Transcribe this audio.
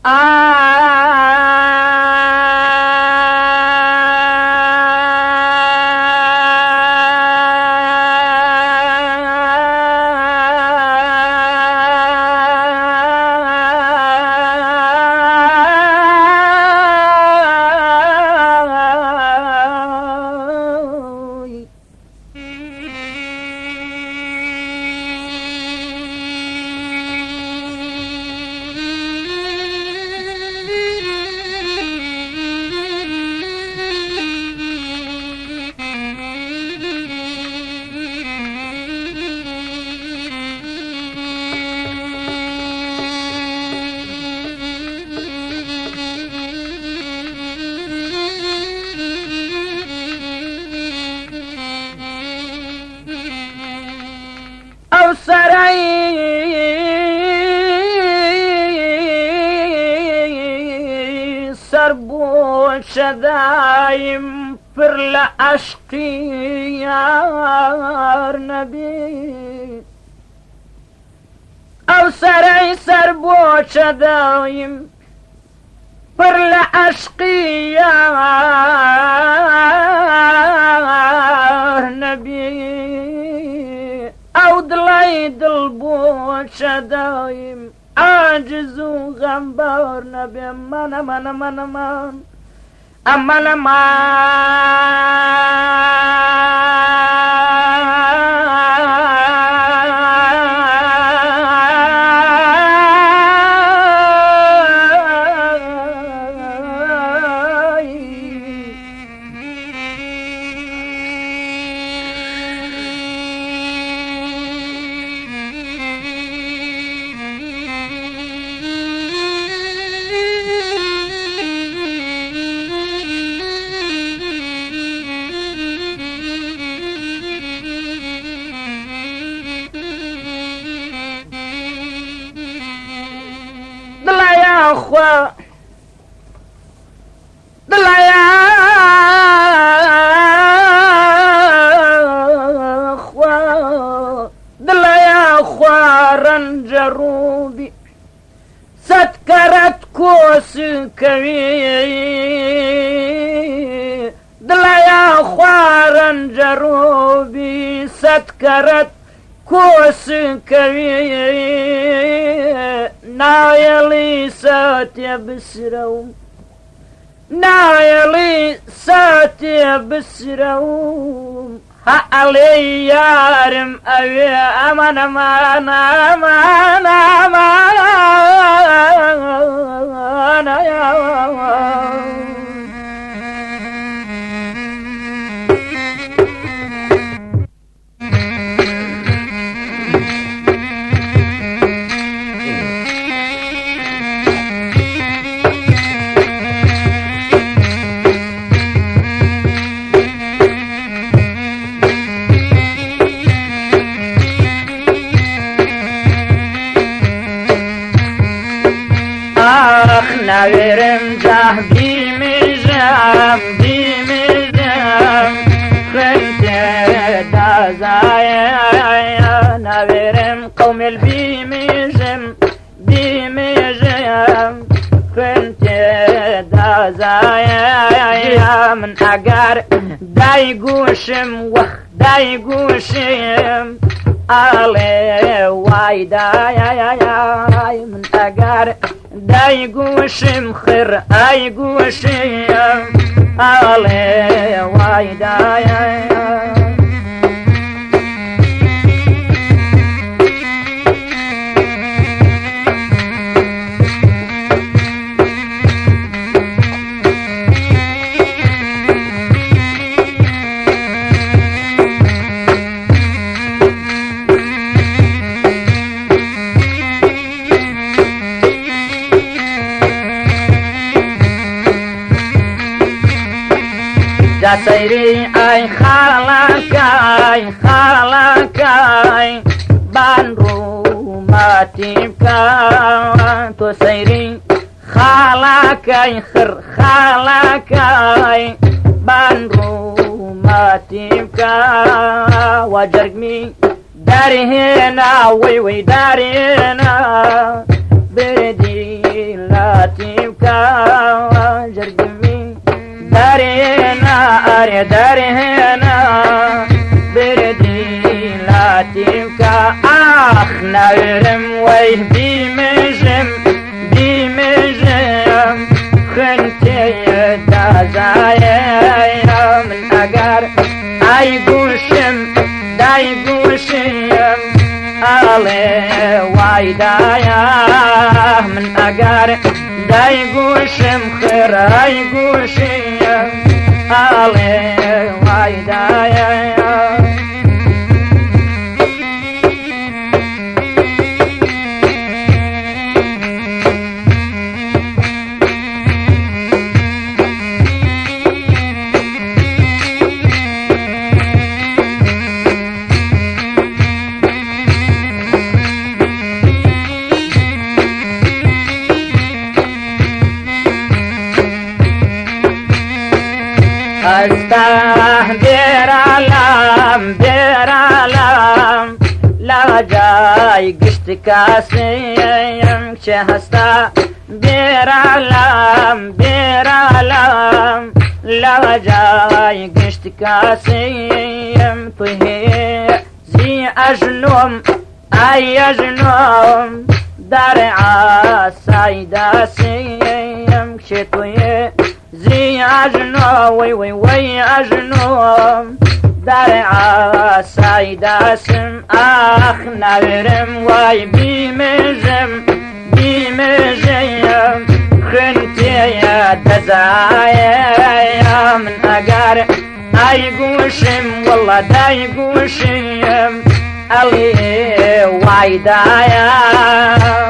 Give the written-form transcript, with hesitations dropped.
شدايم پر لعشقي يا نبي او سري سربو شدايم پر لعشقي يا نبي او دلي دلبو شدايم عاجز وغنبار نبي من أمان جروبي ستكرت كوس كوي دلا يا خوارن جروبي ستكرت كوس كوي نايلي ساتي بسرو نايلي ساتي بسرو علي يارم أبي أمان أمان أمان أمان يا ناويرم جاه بيمجام خنت دازايا ناويرم قوم البيمجم خنت دازايا من أقار دايقوشم دايقوشم علي وايدايا من أقار دايقوشم خير ايقوشم علي وايدايا سيري اي خالكاي بانرو ما تبكى تو سيري خالكاي خر خالكاي بانرو ما تبكى وجرمي داري هنا وي داري هنا بردي لا وي بيمجم خنتي دازايا من أقار أيقوشم دايقوشم علي وايدايا من أقار دايقوشم خير أيقوشم علي وايدايا أستاه دير علام لا جاي قشت كاسيم شهستا دير علام لا جاي قشت كاسيم طهي زي أجنوم أي أجنوم دارع سايدا سيم شتوي زي أجنو وي أجنو دارع سايدا سم أخ نغرم واي بيمجم خنتي يا دزايا من أقار أيقوشم والله داي قوشم ألي وايدايا